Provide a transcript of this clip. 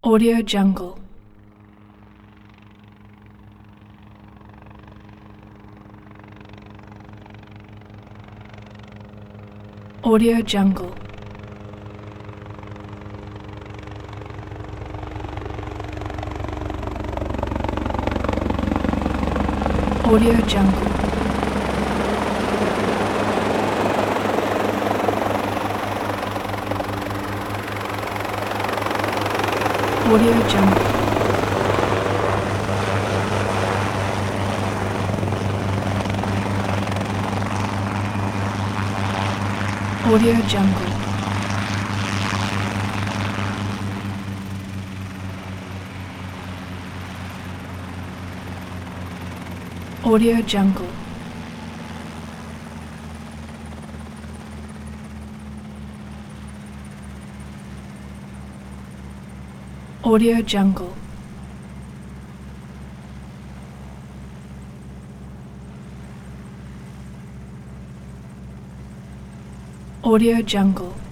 Audio Jungle. Audio Jungle. Audio Jungle. Audio Jungle. Audio Jungle. Audio Jungle. Audio Jungle. Audio Jungle.